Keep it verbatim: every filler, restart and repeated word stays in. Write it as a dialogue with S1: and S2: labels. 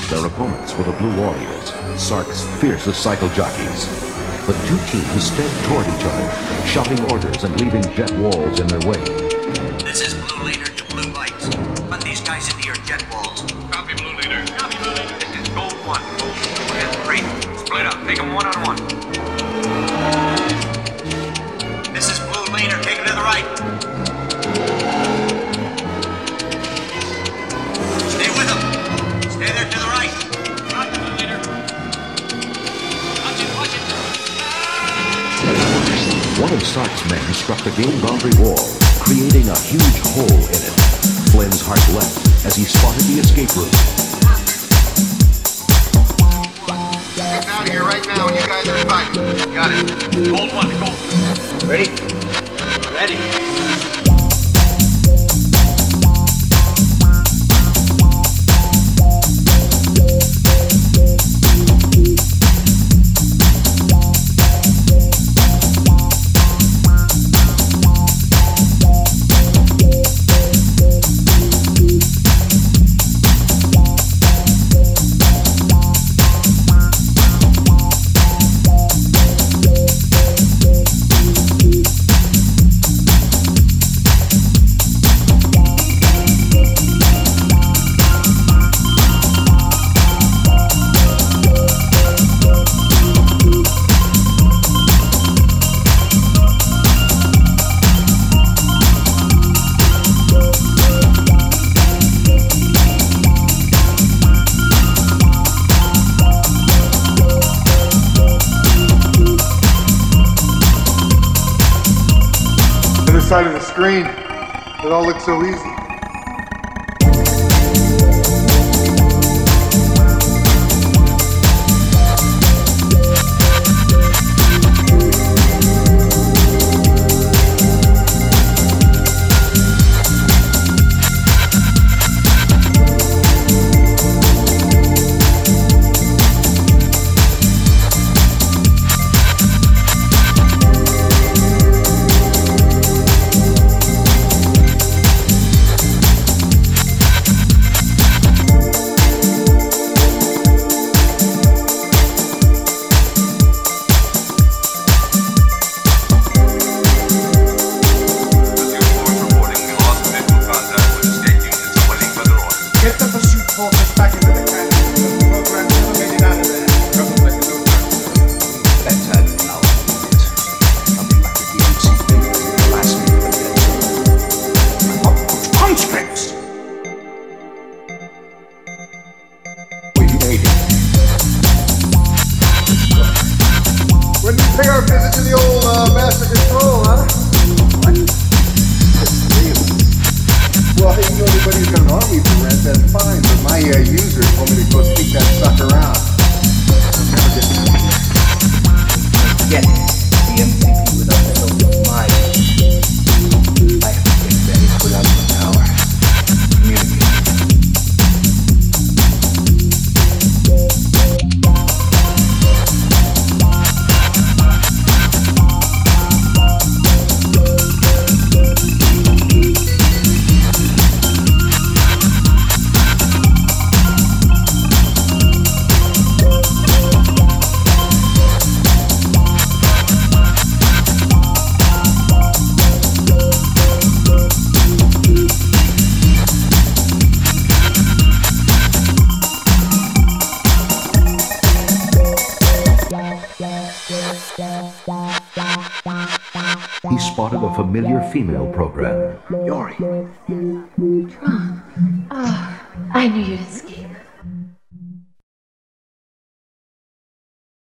S1: Their opponents were the Blue Warriors, Sark's fiercest cycle jockeys. The two teams sped toward each other, shouting orders and leaving jet walls in their way.
S2: This is Blue Leader to Blue Lights. Run these guys into your jet walls.
S3: Copy, Blue Leader. Copy, Blue Leader.
S2: This is Gold One. Gold and three. Split up. Take them one on one. This is Blue Leader. Take it to the right. Stay with them. Stay there to the right.
S3: Copy, Blue Leader. Watch it, watch it.
S1: One of Sark's men struck the game boundary wall, creating a huge hole in it. Flynn's heart leapt as he spotted the escape route.
S4: Getting out of here right now, and you guys are fighting. Got it.
S3: Gold One, Gold.
S2: Ready? Ready.
S4: Side of the screen. It all looks so easy. When we pay our visit to the old uh, Master Control, huh? What? Well, you know anybody who's got an army for rent, that's fine, but my uh, user told me to go take that sucker out. I'll never get
S5: Get the M C P without the help of my... I have to get ready to put out the tower. Communicate.
S1: He spotted a familiar female program.
S5: Yori.
S6: Tron. Oh, I knew you'd escape.